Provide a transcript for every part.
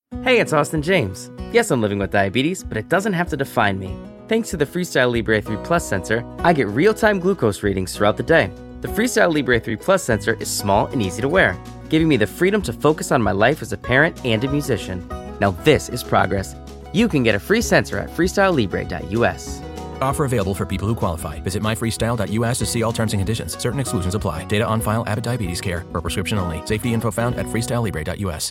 Hey, it's Austin James. Yes, I'm living with diabetes, but it doesn't have to define me. Thanks to the Freestyle Libre 3 Plus sensor, I get real-time glucose readings throughout the day. The Freestyle Libre 3 Plus sensor is small and easy to wear, giving me the freedom to focus on my life as a parent and a musician. Now this is progress. You can get a free sensor at freestylelibre.us. Offer available for people who qualify. Visit myfreestyle.us to see all terms and conditions. Certain exclusions apply. Data on file. Abbott Diabetes Care. For prescription only. Safety info found at freestylelibre.us.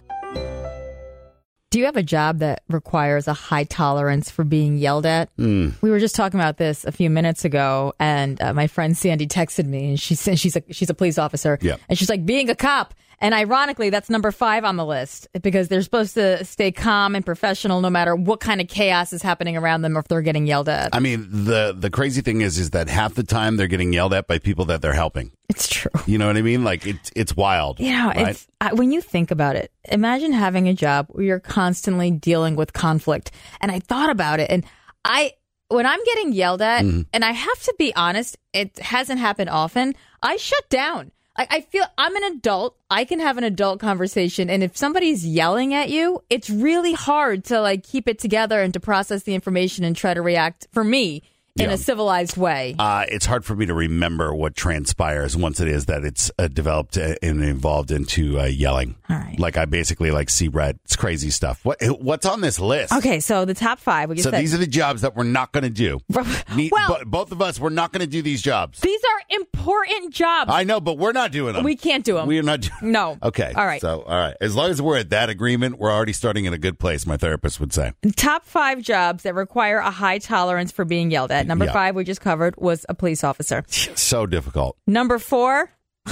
Do you have a job that requires a high tolerance for being yelled at? We were just talking about this a few minutes ago, and my friend Sandy texted me, and she said she's a police officer, and she's like, being a cop. And ironically, that's number 5 on the list because they're supposed to stay calm and professional no matter what kind of chaos is happening around them or if they're getting yelled at. I mean, the crazy thing is that half the time they're getting yelled at by people that they're helping. It's true. You know what I mean? Like, it's wild. Right? When you think about it, imagine having a job where you're constantly dealing with conflict. And I thought about it, and when I'm getting yelled at, and I have to be honest, it hasn't happened often, I shut down. I feel I'm an adult. I can have an adult conversation. And if somebody's yelling at you, it's really hard to keep it together and to process the information and try to react, for me, in a civilized way. It's hard for me to remember what transpires once it is that it's developed and evolved into yelling. All right. Like I basically see red. It's crazy stuff. What's on this list? Okay, so the top 5. These are the jobs that we're not going to do. Both of us, we're not going to do these jobs. These are important jobs. I know, but we're not doing them. We can't do them. We're not doing No. Okay. All right. So, all right. As long as we're at that agreement, we're already starting in a good place, my therapist would say. Top 5 jobs that require a high tolerance for being yelled at. Number 5 we just covered was a police officer. So difficult. Number 4,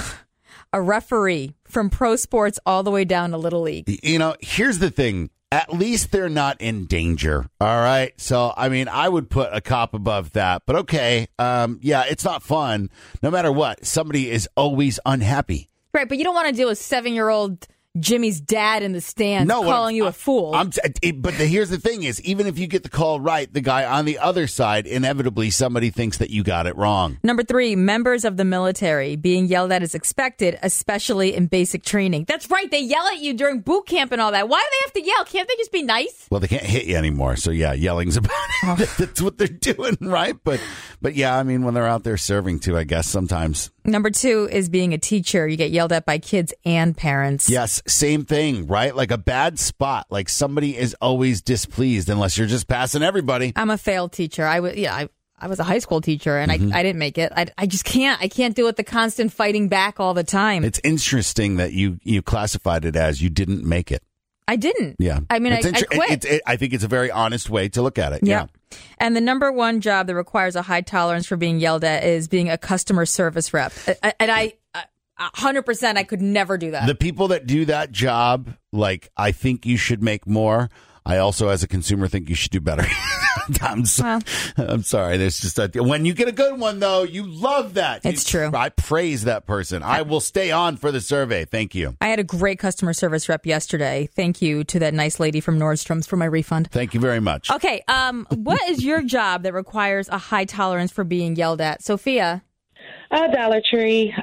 a referee, from pro sports all the way down to Little League. You know, here's the thing. At least they're not in danger. All right. So, I mean, I would put a cop above that. But okay. It's not fun. No matter what, somebody is always unhappy. Right. But you don't want to deal with 7-year-old Jimmy's dad in the stands calling you a fool. But here's the thing is, even if you get the call right, the guy on the other side, inevitably somebody thinks that you got it wrong. Number 3, members of the military. Being yelled at is expected, especially in basic training. That's right. They yell at you during boot camp and all that. Why do they have to yell? Can't they just be nice? Well, they can't hit you anymore. So, yeah, yelling's about it. That's what they're doing, right? But yeah, I mean, when they're out there serving too, I guess sometimes. Number 2 is being a teacher. You get yelled at by kids and parents. Yes, same thing, right? Like a bad spot. Like somebody is always displeased unless you're just passing everybody. I'm a failed teacher. I was a high school teacher, and I didn't make it. I just can't. I can't deal with the constant fighting back all the time. It's interesting that you classified it as you didn't make it. I didn't. Yeah. I mean, I quit. I think it's a very honest way to look at it. Yeah. And the number 1 job that requires a high tolerance for being yelled at is being a customer service rep. And I 100%, I could never do that. The people that do that job, I think you should make more. I also, as a consumer, think you should do better. I'm sorry. There's just when you get a good one, though, you love that. It's true. I praise that person. I will stay on for the survey. Thank you. I had a great customer service rep yesterday. Thank you to that nice lady from Nordstrom's for my refund. Thank you very much. Okay. What is your job that requires a high tolerance for being yelled at? Sophia? Dollar Tree.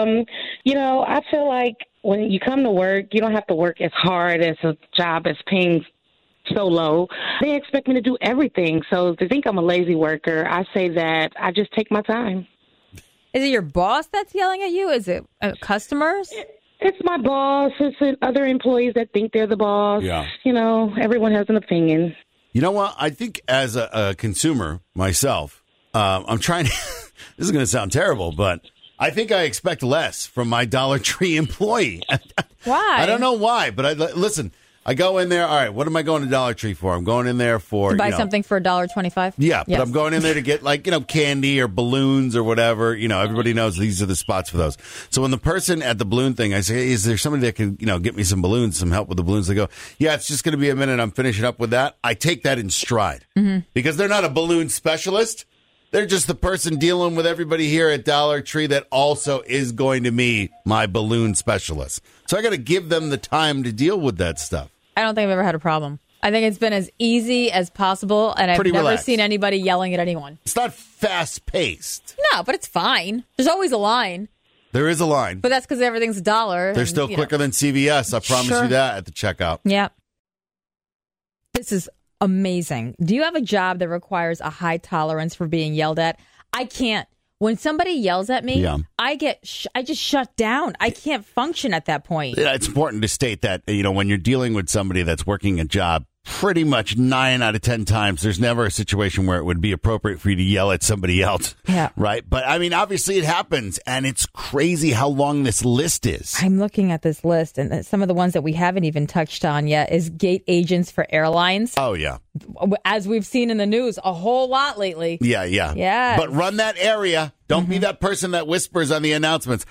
I feel like when you come to work, you don't have to work as hard as a job as paying so low. They expect me to do everything. So if they think I'm a lazy worker, I say that I just take my time. Is it your boss that's yelling at you? Is it customers? It's my boss. It's other employees that think they're the boss. Yeah. Everyone has an opinion. You know what? I think as a consumer myself, I'm trying to, this is going to sound terrible, but I think I expect less from my Dollar Tree employee. Why? I don't know why, but listen, I go in there. All right, what am I going to Dollar Tree for? I'm going in there for to buy something for $1.25. Yeah, but I'm going in there to get candy or balloons or whatever. Everybody knows these are the spots for those. So when the person at the balloon thing, I say, hey, is there somebody that can get me some balloons, some help with the balloons? They go, yeah, it's just going to be a minute. I'm finishing up with that. I take that in stride because they're not a balloon specialist. They're just the person dealing with everybody here at Dollar Tree that also is going to be my balloon specialist. So I got to give them the time to deal with that stuff. I don't think I've ever had a problem. I think it's been as easy as possible, and I've never seen anybody yelling at anyone. It's not fast-paced. No, but it's fine. There's always a line. There is a line. But that's because everything's $1. They're still quicker than CVS. I promise you that at the checkout. Yeah. This is amazing. Do you have a job that requires a high tolerance for being yelled at? I can't. When somebody yells at me, I just shut down. I can't function at that point. It's important to state that, when you're dealing with somebody that's working a job, pretty much 9 out of 10 times, there's never a situation where it would be appropriate for you to yell at somebody else. Yeah. Right? But, obviously it happens, and it's crazy how long this list is. I'm looking at this list, and some of the ones that we haven't even touched on yet is gate agents for airlines. Oh, yeah. As we've seen in the news a whole lot lately. Yeah. Yes. But run that area. Don't be that person that whispers on the announcements.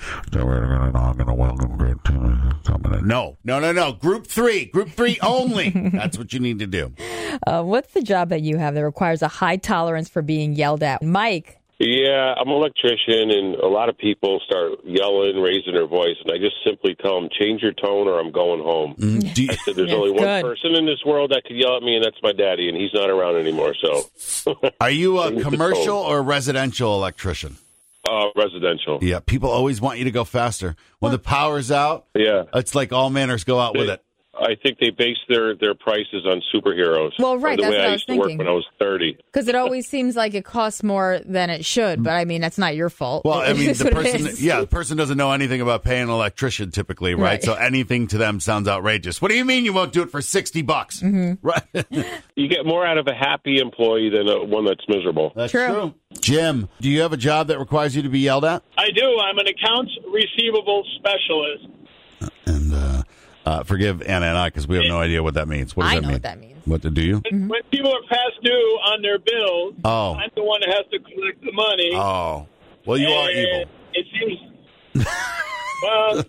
No. Group three only. That's what you need to do. What's the job that you have that requires a high tolerance for being yelled at? Mike. Yeah, I'm an electrician, and a lot of people start yelling, raising their voice, and I just simply tell them, change your tone or I'm going home. I said, there's only one person in this world that could yell at me, and that's my daddy, and he's not around anymore. So, are you a commercial or residential electrician? Residential. Yeah, people always want you to go faster. When the power's out, it's like all manners go out with it. I think they base their prices on superheroes. Well, right, the that's way what I was used thinking. to work when I was 30. Because it always seems like it costs more than it should, but that's not your fault. Well, It is what it person, is. the person doesn't know anything about paying an electrician typically, right? So anything to them sounds outrageous. What do you mean you won't do it for $60? Mm-hmm. Right? You get more out of a happy employee than one that's miserable. That's true. Jim, do you have a job that requires you to be yelled at? I do. I'm an accounts receivable specialist. And forgive Anna and I because we have no idea what that means. What does that mean? I know what that means. What do you? When people are past due on their bills, Oh. I'm the one that has to collect the money. Oh. Well, you are evil. It seems... well...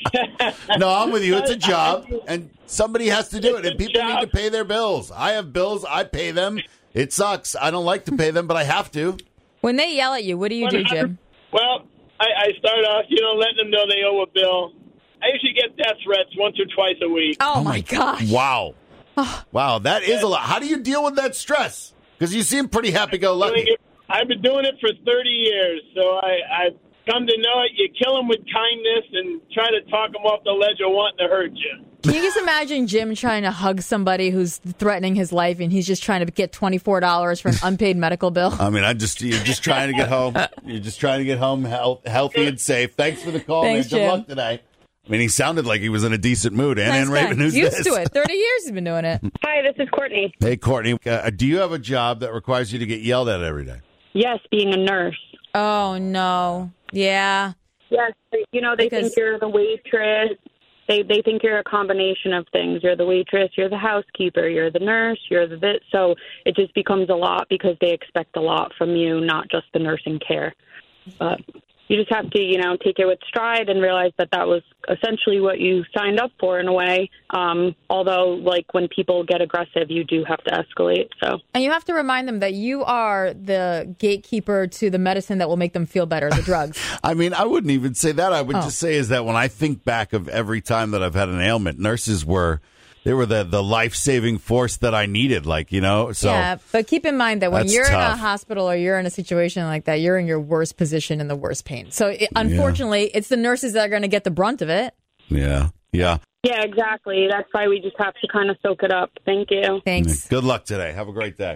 No, I'm with you. It's a job, and somebody has to do it, and people need to pay their bills. I have bills. I pay them. It sucks. I don't like to pay them, but I have to. When they yell at you, what do you do, Jim? Well, I start off, letting them know they owe a bill. I usually get death threats once or twice a week. Oh, my gosh. Wow. Wow, that is a lot. How do you deal with that stress? Because you seem pretty happy-go-lucky. I've been doing it for 30 years, so I've come to know it. You kill them with kindness and try to talk them off the ledge of wanting to hurt you. Can you just imagine Jim trying to hug somebody who's threatening his life and he's just trying to get $24 for an unpaid medical bill? I mean, you're just trying to get home. You're just trying to get home healthy and safe. Thanks for the call, Thanks, man. Good Jim. luck today. I mean, he sounded like he was in a decent mood. Nice Ann guy. Raven, who's Used this? to it. 30 years he's been doing it. Hi, this is Courtney. Hey, Courtney, do you have a job that requires you to get yelled at every day? Yes, being a nurse. Oh, no. Yeah. Yes, they think you're the waitress. They think you're a combination of things. You're the waitress, you're the housekeeper, you're the nurse, you're the bit. So it just becomes a lot because they expect a lot from you, not just the nursing care. But you just have to, take it with stride and realize that was essentially what you signed up for in a way. Although, when people get aggressive, you do have to escalate. So, and you have to remind them that you are the gatekeeper to the medicine that will make them feel better, the drugs. I mean, I wouldn't even say that. I would just say is that when I think back of every time that I've had an ailment, nurses were the life-saving force that I needed, so. Yeah, but keep in mind that when That's you're in a tough. hospital or you're in a situation like that, you're in your worst position and the worst pain. So, unfortunately, it's the nurses that are going to get the brunt of it. Yeah. yeah, exactly. That's why we just have to kind of soak it up. Thank you. Thanks. Good luck today. Have a great day.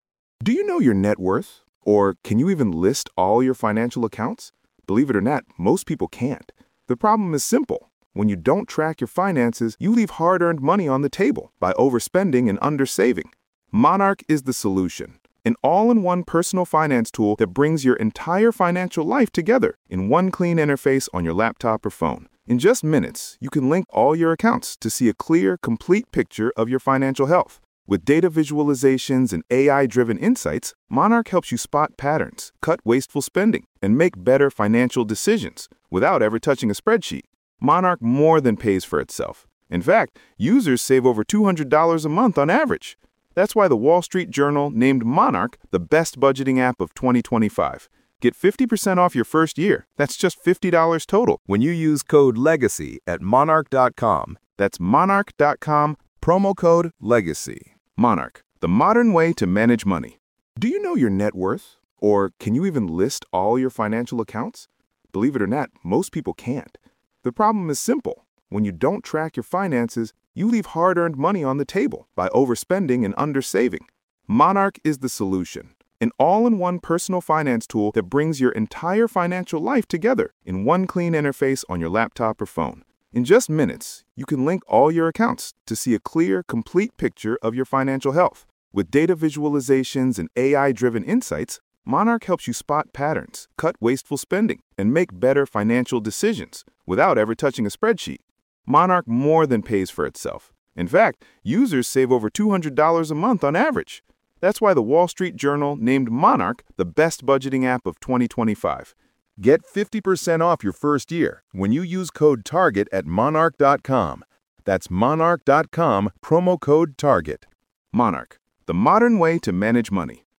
Do you know your net worth? Or can you even list all your financial accounts? Believe it or not, most people can't. The problem is simple. When you don't track your finances, you leave hard-earned money on the table by overspending and undersaving. Monarch is the solution. An all-in-one personal finance tool that brings your entire financial life together in one clean interface on your laptop or phone. In just minutes, you can link all your accounts to see a clear, complete picture of your financial health. With data visualizations and AI-driven insights, Monarch helps you spot patterns, cut wasteful spending, and make better financial decisions without ever touching a spreadsheet. Monarch more than pays for itself. In fact, users save over $200 a month on average. That's why the Wall Street Journal named Monarch the best budgeting app of 2025. Get 50% off your first year. That's just $50 total when you use code LEGACY at monarch.com. That's monarch.com, promo code LEGACY. Monarch, the modern way to manage money. Do you know your net worth? Or can you even list all your financial accounts? Believe it or not, most people can't. The problem is simple. When you don't track your finances, you leave hard-earned money on the table by overspending and undersaving. Monarch is the solution. An all-in-one personal finance tool that brings your entire financial life together in one clean interface on your laptop or phone. In just minutes, you can link all your accounts to see a clear, complete picture of your financial health. With data visualizations and AI-driven insights, Monarch helps you spot patterns, cut wasteful spending, and make better financial decisions without ever touching a spreadsheet. Monarch more than pays for itself. In fact, users save over $200 a month on average. That's why the Wall Street Journal named Monarch the best budgeting app of 2025. Get 50% off your first year when you use code TARGET at monarch.com. That's monarch.com, promo code TARGET. Monarch, the modern way to manage money.